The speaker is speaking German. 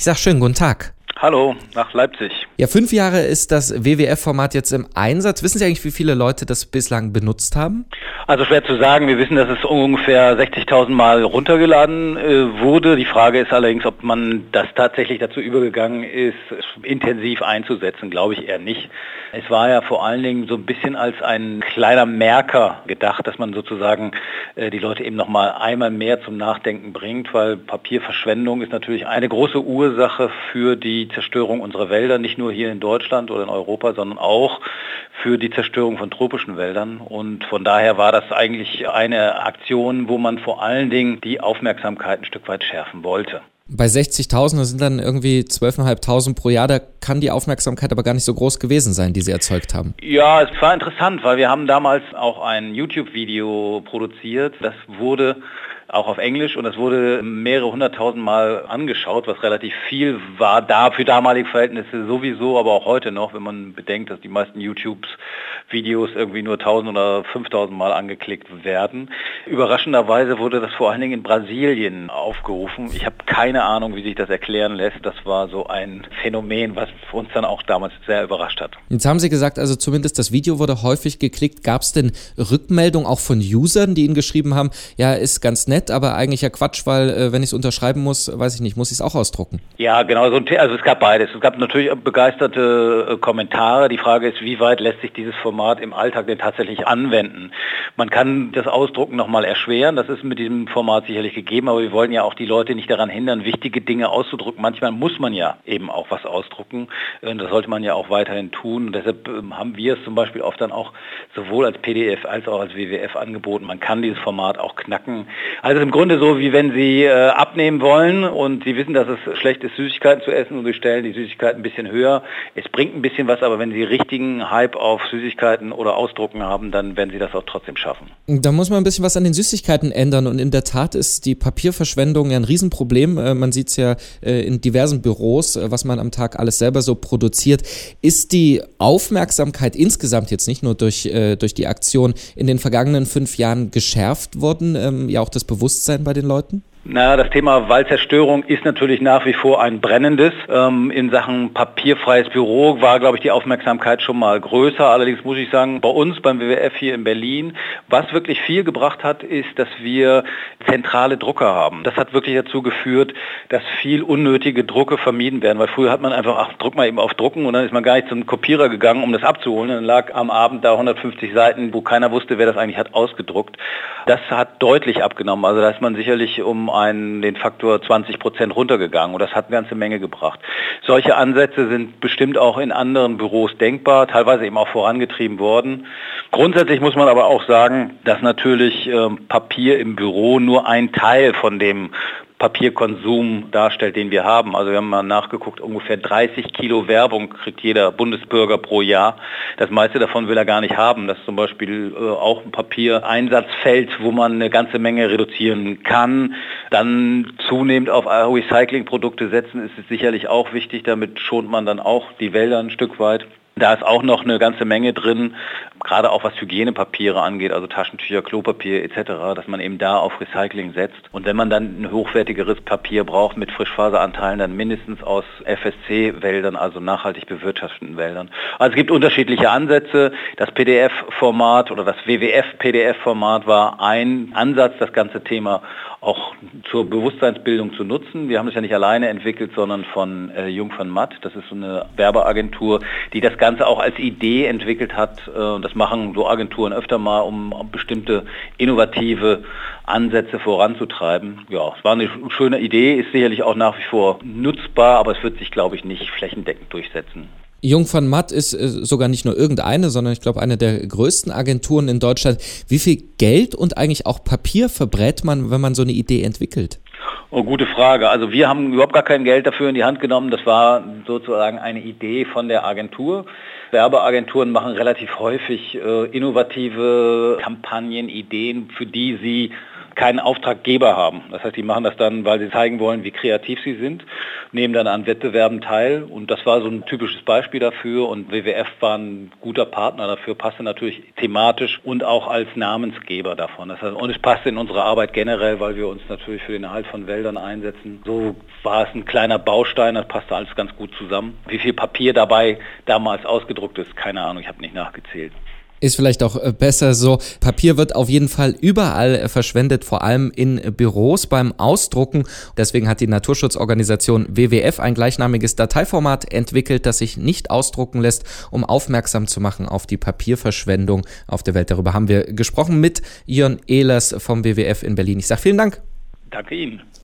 Ich sage schönen guten Tag. Hallo, nach Leipzig. Ja, 5 Jahre ist das WWF-Format jetzt im Einsatz. Wissen Sie eigentlich, wie viele Leute das bislang benutzt haben? Also schwer zu sagen. Wir wissen, dass es ungefähr 60.000 Mal runtergeladen wurde. Die Frage ist allerdings, ob man das tatsächlich dazu übergegangen ist, intensiv einzusetzen. Glaube ich eher nicht. Es war ja vor allen Dingen so ein bisschen als ein kleiner Merker gedacht, dass man sozusagen die Leute eben nochmal einmal mehr zum Nachdenken bringt, weil Papierverschwendung ist natürlich eine große Ursache für die Zerstörung unserer Wälder, nicht nur hier in Deutschland oder in Europa, sondern auch für die Zerstörung von tropischen Wäldern. Und von daher war das eigentlich eine Aktion, wo man vor allen Dingen die Aufmerksamkeit ein Stück weit schärfen wollte. Bei 60.000, das sind dann irgendwie 12.500 pro Jahr, da kann die Aufmerksamkeit aber gar nicht so groß gewesen sein, die Sie erzeugt haben. Ja, es war interessant, weil wir haben damals auch ein YouTube-Video produziert. Das wurde auch auf Englisch und das wurde mehrere 100.000 Mal angeschaut, was relativ viel war, da für damalige Verhältnisse sowieso, aber auch heute noch, wenn man bedenkt, dass die meisten YouTube-Videos irgendwie nur 1.000 oder 5.000 Mal angeklickt werden. Überraschenderweise wurde das vor allen Dingen in Brasilien aufgerufen. Ich habe keine Ahnung, wie sich das erklären lässt. Das war so ein Phänomen, was uns dann auch damals sehr überrascht hat. Jetzt haben Sie gesagt, also zumindest das Video wurde häufig geklickt. Gab es denn Rückmeldungen auch von Usern, die Ihnen geschrieben haben, ja, ist ganz nett, aber eigentlich ja Quatsch, weil wenn ich es unterschreiben muss, weiß ich nicht, muss ich es auch ausdrucken? Ja, genau. Also es gab beides. Es gab natürlich begeisterte Kommentare. Die Frage ist, wie weit lässt sich dieses Format im Alltag denn tatsächlich anwenden? Man kann das Ausdrucken nochmal erschweren. Das ist mit diesem Format sicherlich gegeben, aber wir wollen ja auch die Leute nicht daran hindern, wichtige Dinge auszudrucken. Manchmal muss man ja eben auch was ausdrucken. Das sollte man ja auch weiterhin tun. Und deshalb haben wir es zum Beispiel oft dann auch sowohl als PDF als auch als WWF angeboten. Man kann dieses Format auch knacken. Also im Grunde so, wie wenn Sie abnehmen wollen und Sie wissen, dass es schlecht ist, Süßigkeiten zu essen und Sie stellen die Süßigkeiten ein bisschen höher. Es bringt ein bisschen was, aber wenn Sie richtigen Hype auf Süßigkeiten oder Ausdrucken haben, dann werden Sie das auch trotzdem schaffen. Da muss man ein bisschen was an den Süßigkeiten ändern und in der Tat ist die Papierverschwendung ja ein Riesenproblem. Man sieht es ja in diversen Büros, was man am Tag alles selber so produziert. Ist die Aufmerksamkeit insgesamt jetzt nicht nur durch die Aktion in den vergangenen 5 Jahren geschärft worden, ja auch das Bewusstsein bei den Leuten? Na, das Thema Waldzerstörung ist natürlich nach wie vor ein brennendes. In Sachen papierfreies Büro war, glaube ich, die Aufmerksamkeit schon mal größer. Allerdings muss ich sagen, bei uns beim WWF hier in Berlin, was wirklich viel gebracht hat, ist, dass wir zentrale Drucker haben. Das hat wirklich dazu geführt, dass viel unnötige Drucke vermieden werden, weil früher hat man einfach, druck mal eben auf Drucken und dann ist man gar nicht zum Kopierer gegangen, um das abzuholen. Dann lag am Abend da 150 Seiten, wo keiner wusste, wer das eigentlich hat, ausgedruckt. Das hat deutlich abgenommen. Also da ist man sicherlich um den Faktor 20% runtergegangen und das hat eine ganze Menge gebracht. Solche Ansätze sind bestimmt auch in anderen Büros denkbar, teilweise eben auch vorangetrieben worden. Grundsätzlich muss man aber auch sagen, dass natürlich Papier im Büro nur ein Teil von dem Papierkonsum darstellt, den wir haben. Also wir haben mal nachgeguckt, ungefähr 30 Kilo Werbung kriegt jeder Bundesbürger pro Jahr. Das meiste davon will er gar nicht haben. Das ist zum Beispiel auch ein Papiereinsatzfeld, wo man eine ganze Menge reduzieren kann. Dann zunehmend auf Recyclingprodukte setzen, ist es sicherlich auch wichtig. Damit schont man dann auch die Wälder ein Stück weit. Da ist auch noch eine ganze Menge drin, gerade auch was Hygienepapiere angeht, also Taschentücher, Klopapier etc., dass man eben da auf Recycling setzt. Und wenn man dann ein hochwertigeres Papier braucht mit Frischfaseranteilen, dann mindestens aus FSC-Wäldern, also nachhaltig bewirtschafteten Wäldern. Also es gibt unterschiedliche Ansätze. Das PDF-Format oder das WWF-PDF-Format war ein Ansatz, das ganze Thema auch zur Bewusstseinsbildung zu nutzen. Wir haben es ja nicht alleine entwickelt, sondern von Jung van Matt. Das ist so eine Werbeagentur, die das Ganze auch als Idee entwickelt hat. Das machen so Agenturen öfter mal, um bestimmte innovative Ansätze voranzutreiben. Ja, es war eine schöne Idee, ist sicherlich auch nach wie vor nutzbar, aber es wird sich, glaube ich, nicht flächendeckend durchsetzen. Jung van Matt ist sogar nicht nur irgendeine, sondern ich glaube eine der größten Agenturen in Deutschland. Wie viel Geld und eigentlich auch Papier verbrät man, wenn man so eine Idee entwickelt? Oh, gute Frage. Also wir haben überhaupt gar kein Geld dafür in die Hand genommen. Das war sozusagen eine Idee von der Agentur. Werbeagenturen machen relativ häufig innovative Kampagnen, Ideen, für die sie keinen Auftraggeber haben. Das heißt, die machen das dann, weil sie zeigen wollen, wie kreativ sie sind, nehmen dann an Wettbewerben teil und das war so ein typisches Beispiel dafür und WWF war ein guter Partner dafür, passte natürlich thematisch und auch als Namensgeber davon. Das heißt, und es passte in unsere Arbeit generell, weil wir uns natürlich für den Erhalt von Wäldern einsetzen. So war es ein kleiner Baustein, das passte alles ganz gut zusammen. Wie viel Papier dabei damals ausgedruckt ist, keine Ahnung, ich habe nicht nachgezählt. Ist vielleicht auch besser so. Papier wird auf jeden Fall überall verschwendet, vor allem in Büros beim Ausdrucken. Deswegen hat die Naturschutzorganisation WWF ein gleichnamiges Dateiformat entwickelt, das sich nicht ausdrucken lässt, um aufmerksam zu machen auf die Papierverschwendung auf der Welt. Darüber haben wir gesprochen mit Jörn Ehlers vom WWF in Berlin. Ich sage vielen Dank. Danke Ihnen.